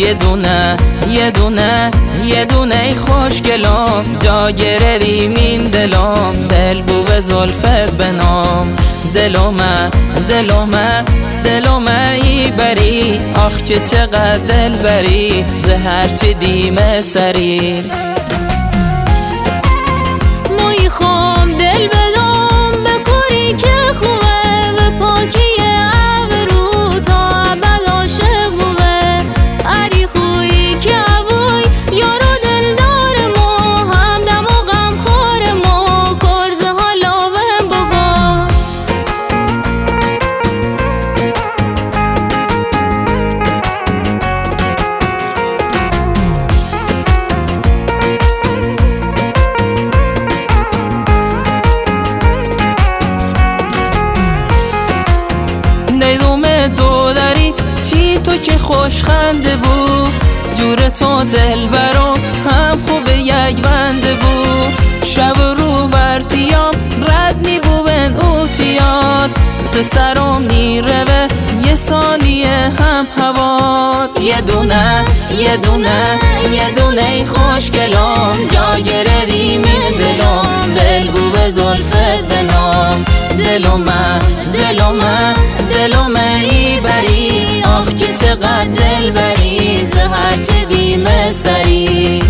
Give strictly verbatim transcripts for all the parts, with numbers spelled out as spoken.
یه دونه یه دونه یه دونه خوشگلام، جا گرفتیم این دلام، دل بو به زلفت بنام. دلومه دلومه دلومه ای بری، آخ که چقدر دل بری، زهر چی دیمه سری. مایی خوام دل بدم بکاری که خوبه، و پاکی ابرو تا ابد عاشق بوه. اری خویی که ابوی یارو دلدار ما، همدم و غم خور ما، کرز حالا بهم بگو. دو داری چی تو که خوش خنده بو، جور تو دل برام هم خوبه یک بنده بو. شب و رو برتیام رد نی بو بن اوتیاد، ز سرم نی روه یه ثانیه هم هواد. یه دونه یه دونه یه دونه خوشگلام، جا گرفتیم این دلام، دل بو به زلفت بنام. دلومه دلومه دلومه ای بری، آخ که چقدر دل بری، زهر چه دیمه سری.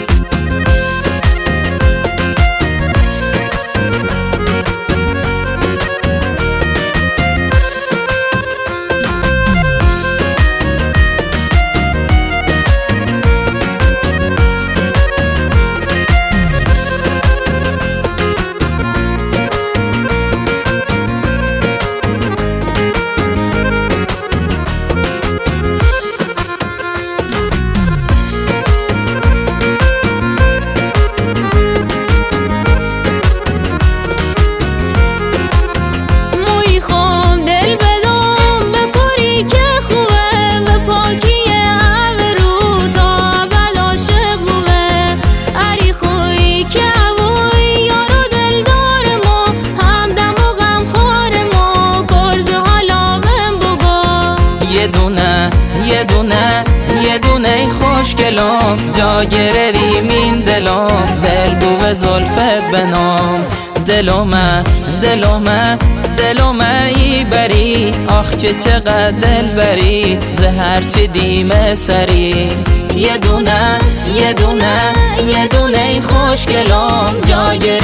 یه دونه یه دونه یه دونه خوشگلام، جا گرفتیم این دلام، دل بو به زلفت بنام. دلومه دلومه دلومه ای بری، آخ که چقدر دل بری، زهر چی دیمه سری. یه دونه یه دونه یه دونه خوشگلام، جا